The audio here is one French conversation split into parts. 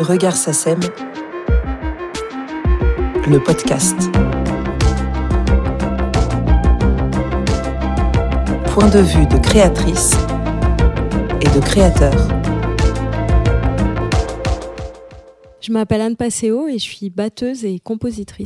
Regard SACEM, le podcast. Point de vue de créatrices et de créateurs. Je m'appelle Anne Passeo et je suis batteuse et compositrice.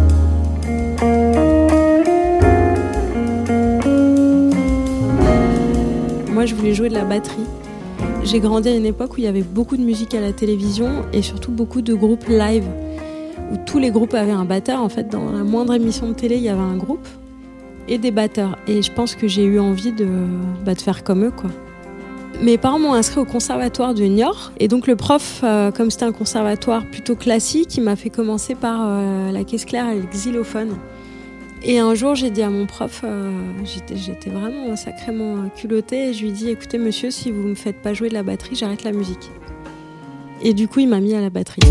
Moi, je voulais jouer de la batterie. J'ai grandi à une époque où il y avait beaucoup de musique à la télévision et surtout beaucoup de groupes live, où tous les groupes avaient un batteur. En fait, dans la moindre émission de télé, il y avait un groupe et des batteurs. Et je pense que j'ai eu envie de faire comme eux, quoi. Mes parents m'ont inscrit au conservatoire de Niort. Et donc le prof, comme c'était un conservatoire plutôt classique, il m'a fait commencer par la caisse claire et le xylophone. Et un jour, j'ai dit à mon prof, j'étais vraiment sacrément culottée, et je lui ai dit, écoutez monsieur, si vous ne me faites pas jouer de la batterie, j'arrête la musique. Et du coup, il m'a mis à la batterie.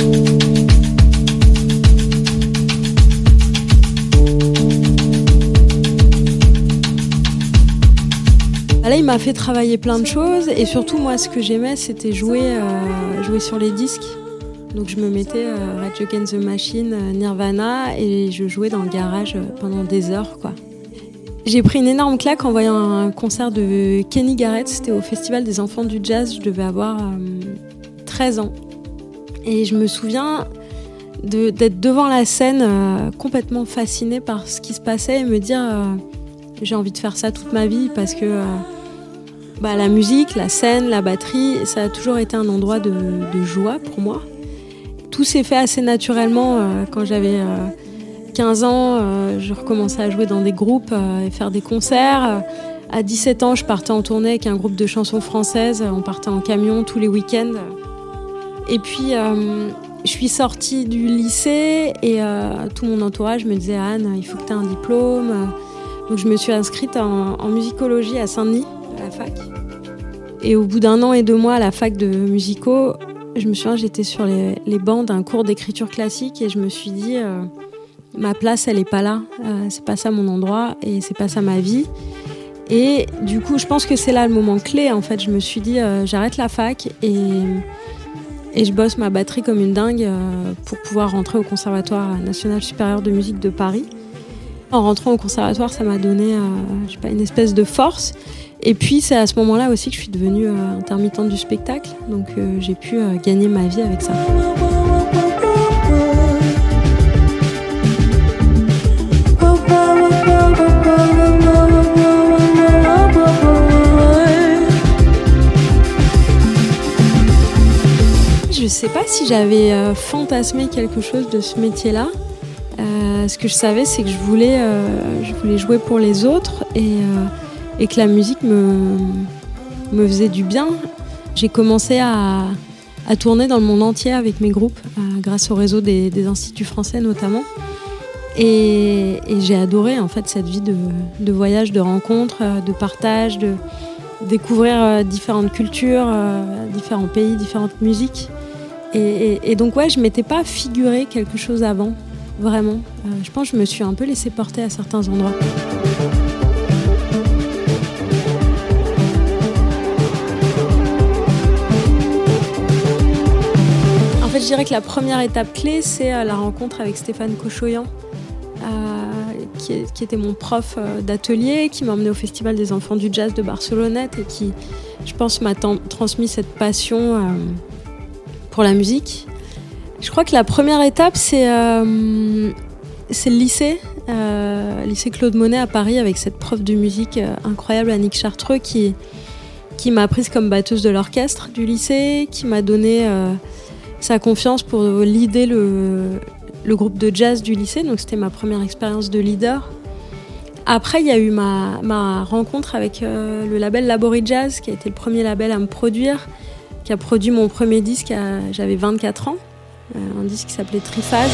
Là, il m'a fait travailler plein de choses, et surtout, moi, ce que j'aimais, c'était jouer sur les disques. Donc je me mettais Rage Against the Machine, Nirvana, et je jouais dans le garage pendant des heures, quoi. J'ai pris une énorme claque en voyant un concert de Kenny Garrett. C'était au Festival des Enfants du Jazz. Je devais avoir 13 ans. Et je me souviens d'être devant la scène complètement fascinée par ce qui se passait et me dire j'ai envie de faire ça toute ma vie parce que la musique, la scène, la batterie, ça a toujours été un endroit de joie pour moi. Tout s'est fait assez naturellement quand j'avais 15 ans. Je recommençais à jouer dans des groupes et faire des concerts. À 17 ans, je partais en tournée avec un groupe de chansons françaises. On partait en camion tous les week-ends. Et puis, je suis sortie du lycée et tout mon entourage me disait « Anne, il faut que tu aies un diplôme ». Donc, je me suis inscrite en musicologie à Saint-Denis, à la fac. Et au bout d'1 an et 2 mois à la fac de musicaux, je me souviens, j'étais sur les bancs d'un cours d'écriture classique et je me suis dit ma place, elle est pas là. C'est pas ça mon endroit et c'est pas ça ma vie. Et du coup, je pense que c'est là le moment clé. En fait, je me suis dit j'arrête la fac et je bosse ma batterie comme une dingue pour pouvoir rentrer au Conservatoire national supérieur de musique de Paris. En rentrant au conservatoire, ça m'a donné une espèce de force. Et puis, c'est à ce moment-là aussi que je suis devenue intermittente du spectacle. Donc, j'ai pu gagner ma vie avec ça. Je ne sais pas si j'avais fantasmé quelque chose de ce métier-là. Ce que je savais, c'est que je voulais jouer pour les autres et que la musique me faisait du bien. J'ai commencé à tourner dans le monde entier avec mes groupes, grâce au réseau des instituts français notamment. Et j'ai adoré en fait cette vie de voyage, de rencontres, de partage, de découvrir différentes cultures, différents pays, différentes musiques. Et donc ouais, je m'étais pas figuré quelque chose avant, vraiment. Je pense que je me suis un peu laissée porter à certains endroits. Je dirais que la première étape clé, c'est la rencontre avec Stéphane Cochoyan, qui était mon prof d'atelier, qui m'a emmené au Festival des Enfants du Jazz de Barcelonnette et qui, je pense, m'a transmis cette passion pour la musique. Je crois que la première étape, c'est le lycée, lycée Claude Monet à Paris, avec cette prof de musique incroyable, Annick Chartreux, qui m'a prise comme batteuse de l'orchestre du lycée, qui m'a donné sa confiance pour leader le groupe de jazz du lycée. Donc c'était ma première expérience de leader. Après, il y a eu ma rencontre avec le label Labori Jazz, qui a été le premier label à me produire, qui a produit mon premier disque, j'avais 24 ans, un disque qui s'appelait Triphase.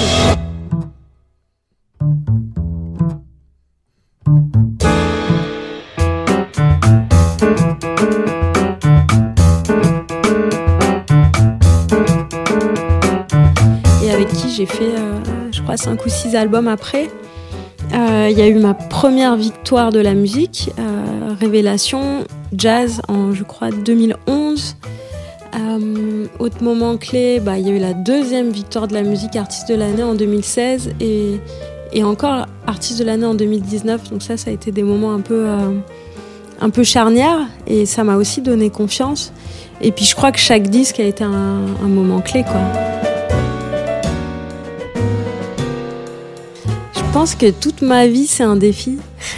J'ai fait, je crois, 5 ou 6 albums après. Il y a eu ma première victoire de la musique, Révélation, Jazz, en, je crois, 2011. Autre moment clé, il y a eu la 2e victoire de la musique artiste de l'année en 2016 et encore artiste de l'année en 2019. Donc ça a été des moments un peu charnières et ça m'a aussi donné confiance. Et puis je crois que chaque disque a été un moment clé, quoi. Je pense que toute ma vie, c'est un défi.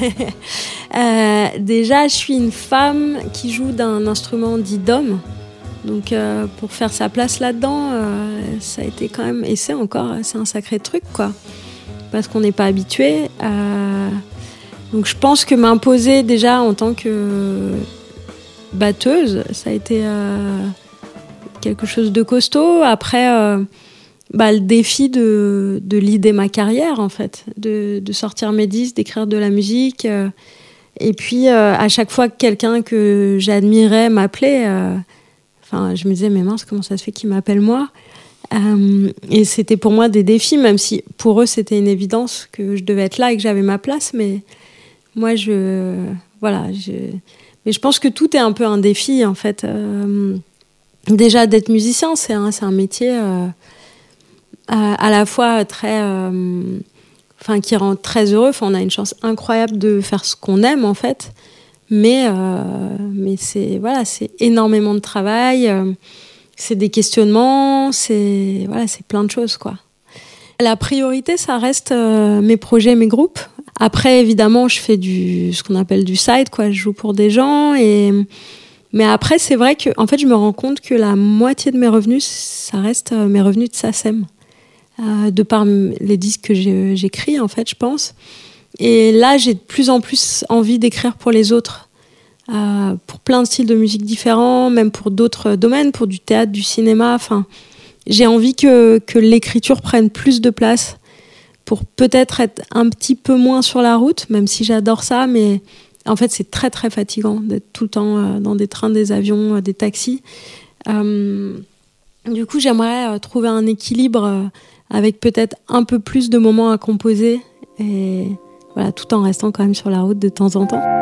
Déjà, je suis une femme qui joue d'un instrument dit d'homme. Donc, pour faire sa place là-dedans, ça a été quand même... Et c'est un sacré truc, quoi. Parce qu'on n'est pas habitué. Donc, je pense que m'imposer déjà en tant que batteuse, ça a été quelque chose de costaud. Après... le défi de l'idée ma carrière, en fait, de sortir mes disques, d'écrire de la musique. Et puis, à chaque fois que quelqu'un que j'admirais m'appelait, je me disais, mais mince, comment ça se fait qu'il m'appelle moi ? Et c'était pour moi des défis, même si pour eux, c'était une évidence que je devais être là et que j'avais ma place. Mais moi, mais je pense que tout est un peu un défi, en fait. Déjà, d'être musicien, c'est un métier... à la fois qui rend très heureux. On a une chance incroyable de faire ce qu'on aime, en fait. Mais c'est énormément de travail. C'est des questionnements. C'est plein de choses, quoi. La priorité, ça reste mes projets, mes groupes. Après, évidemment, je fais ce qu'on appelle du side, quoi. Je joue pour des gens mais après, c'est vrai que, en fait, je me rends compte que la moitié de mes revenus, ça reste mes revenus de SACEM. De par les disques que j'écris, en fait, je pense. Et là, j'ai de plus en plus envie d'écrire pour les autres, pour plein de styles de musique différents, même pour d'autres domaines, pour du théâtre, du cinéma. J'ai envie que l'écriture prenne plus de place pour peut-être être un petit peu moins sur la route, même si j'adore ça, mais en fait, c'est très, très fatigant d'être tout le temps dans des trains, des avions, des taxis. Du coup, j'aimerais trouver un équilibre avec peut-être un peu plus de moments à composer, et tout en restant quand même sur la route de temps en temps.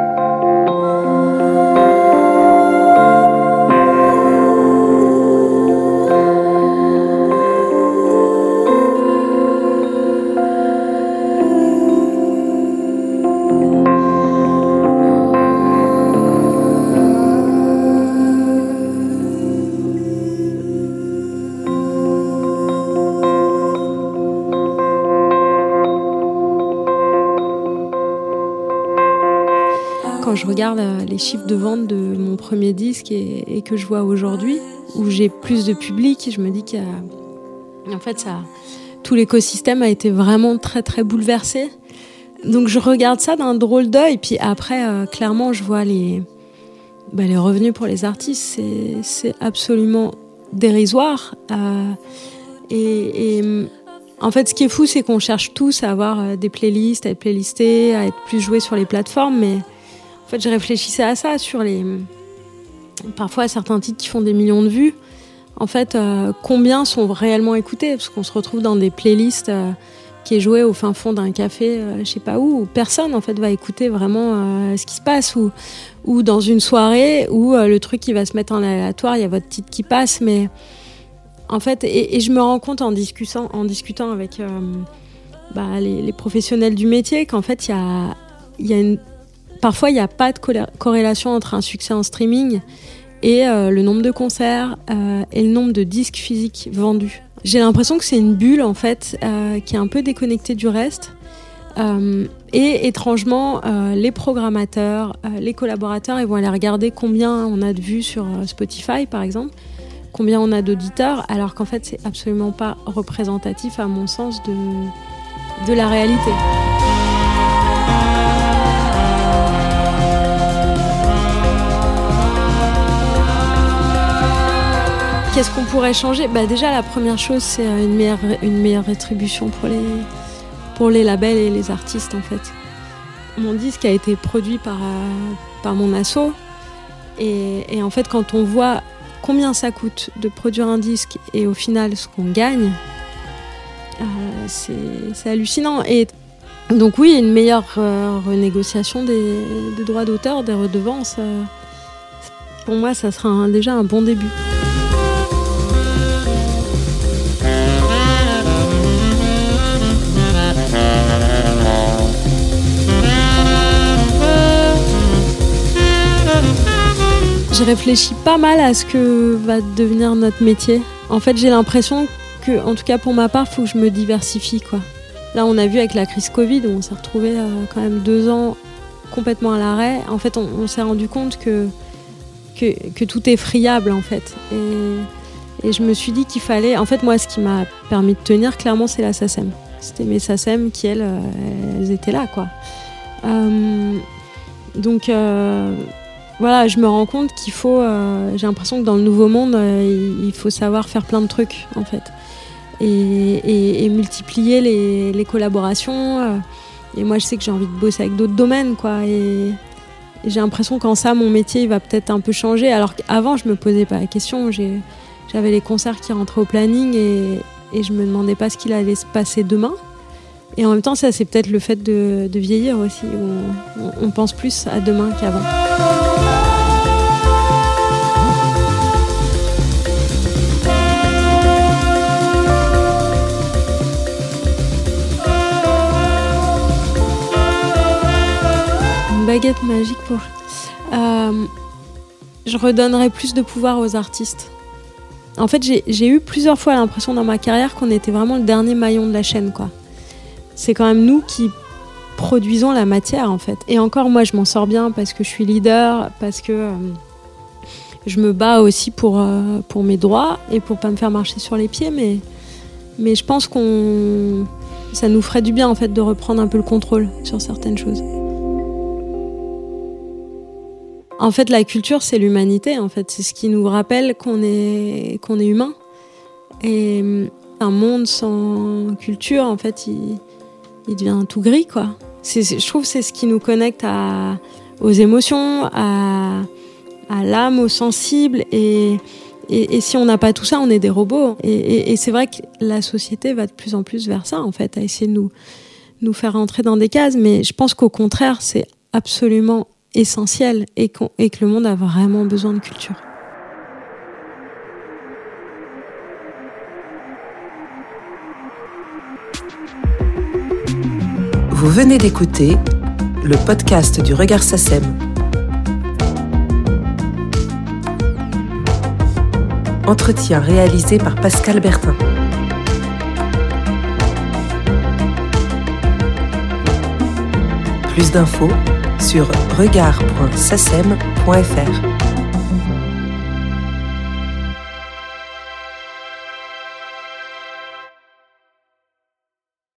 Quand je regarde les chiffres de vente de mon premier disque et que je vois aujourd'hui, où j'ai plus de public, je me dis qu'en fait, tout l'écosystème a été vraiment très, très bouleversé. Donc, je regarde ça d'un drôle d'œil. Puis après, clairement, je vois les revenus pour les artistes. C'est absolument dérisoire. En fait, ce qui est fou, c'est qu'on cherche tous à avoir des playlists, à être playlistés, à être plus joués sur les plateformes, mais en fait, je réfléchissais à ça sur parfois certains titres qui font des millions de vues. En fait, combien sont réellement écoutés ? Parce qu'on se retrouve dans des playlists qui est joué au fin fond d'un café, je sais pas où personne en fait va écouter vraiment ce qui se passe, ou dans une soirée où le truc qui va se mettre en aléatoire, il y a votre titre qui passe, mais en fait, et je me rends compte en discutant avec les professionnels du métier qu'en fait parfois, il n'y a pas de corrélation entre un succès en streaming et le nombre de concerts et le nombre de disques physiques vendus. J'ai l'impression que c'est une bulle, en fait, qui est un peu déconnectée du reste. Et étrangement, les programmateurs, les collaborateurs, ils vont aller regarder combien on a de vues sur Spotify, par exemple, combien on a d'auditeurs, alors qu'en fait, c'est absolument pas représentatif, à mon sens, de la réalité. Qu'est-ce qu'on pourrait changer ? Déjà, la première chose, c'est une meilleure rétribution pour les labels et les artistes, en fait. Mon disque a été produit par mon asso. Et en fait, quand on voit combien ça coûte de produire un disque et au final, ce qu'on gagne, c'est hallucinant. Et donc oui, une meilleure renégociation des droits d'auteur, des redevances. Pour moi, ça sera déjà un bon début. Je réfléchis pas mal à ce que va devenir notre métier. En fait, j'ai l'impression que, en tout cas pour ma part, il faut que je me diversifie, quoi. Là, on a vu avec la crise Covid, où on s'est retrouvé quand même 2 ans complètement à l'arrêt. En fait, on s'est rendu compte que tout est friable, en fait. Et je me suis dit qu'il fallait... En fait, moi, ce qui m'a permis de tenir, clairement, c'est la SACEM. C'était mes SACEM qui, elles étaient là, quoi. Donc... Voilà, je me rends compte qu'il faut... j'ai l'impression que dans le nouveau monde, il faut savoir faire plein de trucs, en fait. Et multiplier les collaborations. Et moi, je sais que j'ai envie de bosser avec d'autres domaines, quoi. Et j'ai l'impression qu'en ça, mon métier, il va peut-être un peu changer. Alors qu'avant, je me posais pas la question. J'avais les concerts qui rentraient au planning et je me demandais pas ce qu'il allait se passer demain. Et en même temps, ça, c'est peut-être le fait de vieillir aussi. On pense plus à demain qu'avant. Une baguette magique pour... je redonnerais plus de pouvoir aux artistes. En fait, j'ai eu plusieurs fois l'impression dans ma carrière qu'on était vraiment le dernier maillon de la chaîne, quoi. C'est quand même nous qui produisons la matière, en fait. Et encore, moi, je m'en sors bien parce que je suis leader, parce que je me bats aussi pour mes droits et pour pas me faire marcher sur les pieds. Mais je pense ça nous ferait du bien, en fait, de reprendre un peu le contrôle sur certaines choses. En fait, la culture, c'est l'humanité, en fait. C'est ce qui nous rappelle qu'on est humain. Et un monde sans culture, en fait, il devient tout gris, quoi. Je trouve que c'est ce qui nous connecte aux émotions, à l'âme, aux sensibles. Et si on n'a pas tout ça, on est des robots. Et c'est vrai que la société va de plus en plus vers ça, en fait, à essayer de nous faire rentrer dans des cases. Mais je pense qu'au contraire, c'est absolument essentiel et que le monde a vraiment besoin de culture. Vous venez d'écouter le podcast du Regard SACEM. Entretien réalisé par Pascal Bertin. Plus d'infos sur regard.sacem.fr.